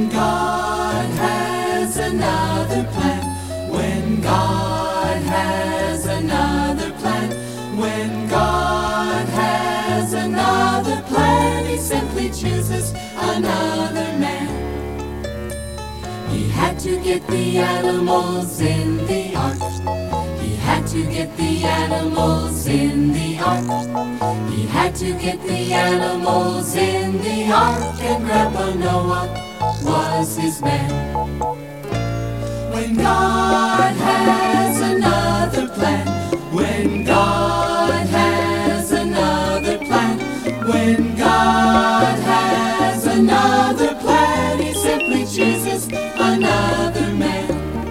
God has another plan, when God has another plan, when God has another plan, He simply chooses another man. He had to get the animals in the ark. He had to get the animals in the ark. He had to get the animals in the ark, and Grandpa Noah was his man. When God has another plan, when God has another plan, when God has another plan, He simply chooses another man.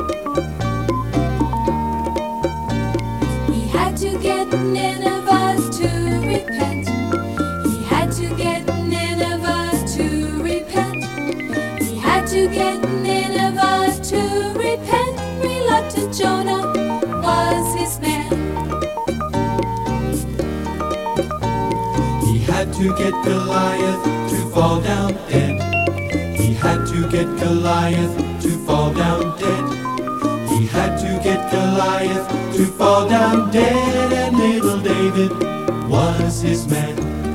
He had to get Nineveh to repent. He had to get Nineveh to repent. He had to get Nineveh to repent. Reluctant Jonah was his man. He had to get Goliath to fall down dead. He had to get Goliath to fall down dead. He had to get Goliath to fall down dead, and little David was his man.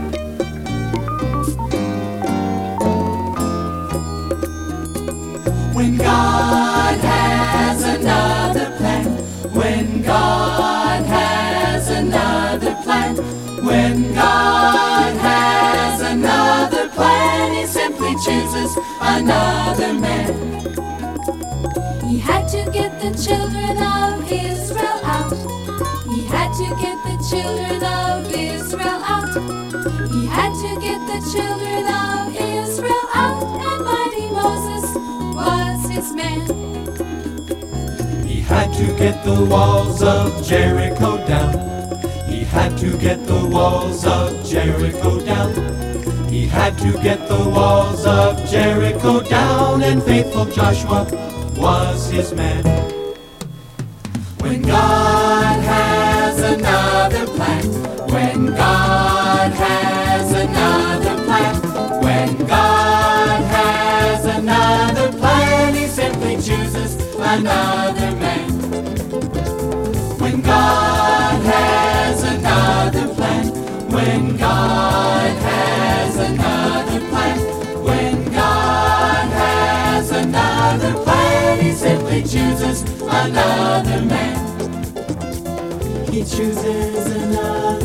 When God has another plan, when God has another plan, when God has another plan, He simply chooses another man. He had to get the children of Israel out. He had to get the children of Israel out. He had to get the children of Israel out, and mighty Moses was his man. He had to get the walls of Jericho down. He had to get the walls of Jericho down. He had to get the walls of Jericho down, and faithful Joshua was his man. When God has another plan, when God has another plan, when God has another plan, He simply chooses another man. When God has another plan, when God has another plan, when God has another plan, He simply chooses another man. He chooses another